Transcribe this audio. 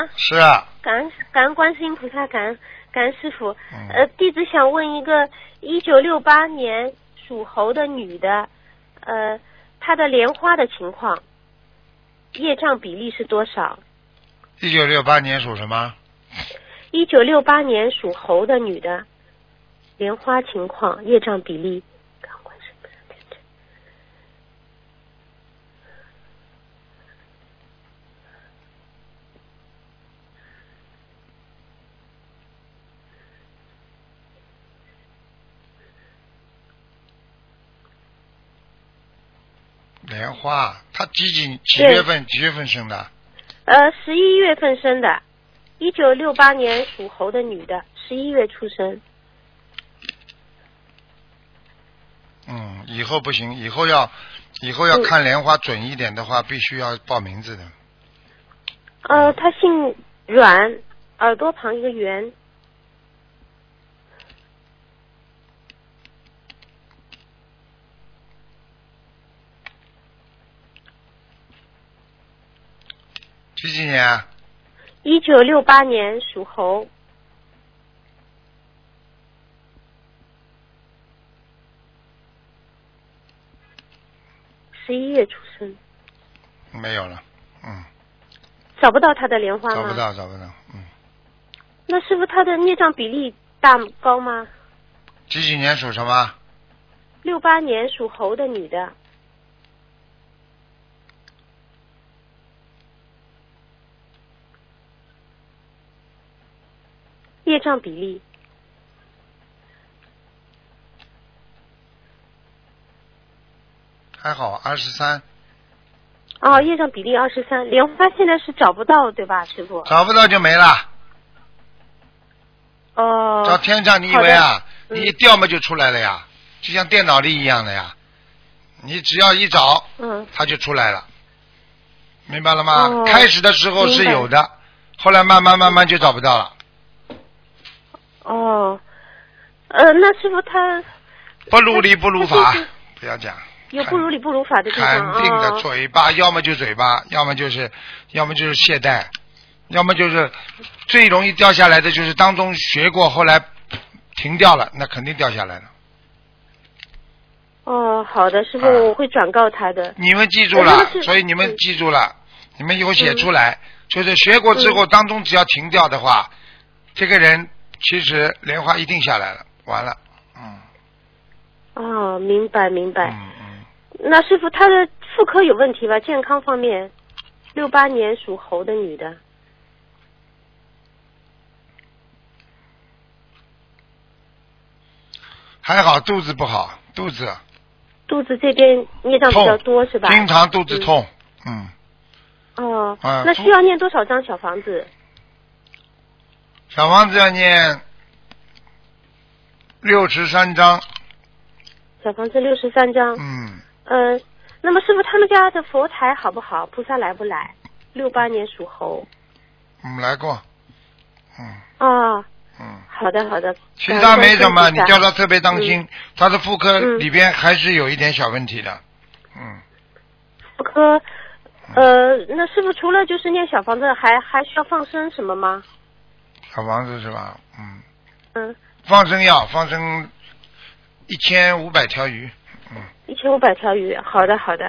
是啊。 感恩观世音菩萨，感恩师傅。弟子想问一个1968年属猴的女的，她的莲花的情况，业障比例是多少 ？1968年属什么 ？1968年属猴的女的，莲花情况，业障比例。 莲花，她几月份生的 ？11月份生的，1968年属猴的女的，11月出生。 以后不行，以后要看莲花准一点的话，必须要报名字的。 她姓阮，耳朵旁一个圆。 几年 ？1968年属猴。11月出生。 没有了， 找不到他的莲花吗？ 找不到， 那师傅他的孽障比例高吗？ 几年属什么 ？68年属猴的女的。业障比例还好，23。 业障比例23，莲花现在是找不到对吧，师傅？ 找不到就没了。找天上，你以为你一调嘛就出来了呀？就像电脑里一样的呀，你只要一找，它就出来了，明白了吗？开始的时候是有的，后来慢慢就找不到了。 那师傅他不如理不如法，不要讲。 有不如理不如法的地方。 肯定的，嘴巴要么就嘴巴，要么就是懈怠，要么就是最容易掉下来的就是当中学过，后来停掉了，那肯定掉下来了。 好的，师傅，我会转告他的。 你们记住了，所以你们记住了，你们以后写出来，就是学过之后当中只要停掉的话，这个人其实莲花一定下来了，完了。 明白。那师傅他的妇科有问题吧？健康方面，68年属猴的女的。 还好，肚子不好，肚子这边孽障比较多是吧？ 经常肚子痛。 那需要念多少张小房子？ 小房子要念63张。 小房子63张。那么师傅他们家的佛台好不好？菩萨来不来？68年属猴。 来过。 好的。 其他没什么，你叫他特别当心，他的妇科里边还是有一点小问题的。 妇科，那师傅除了就是念小房子，还需要放生什么吗？ 小房子是吧？放生1500条鱼。 1500条鱼，好的。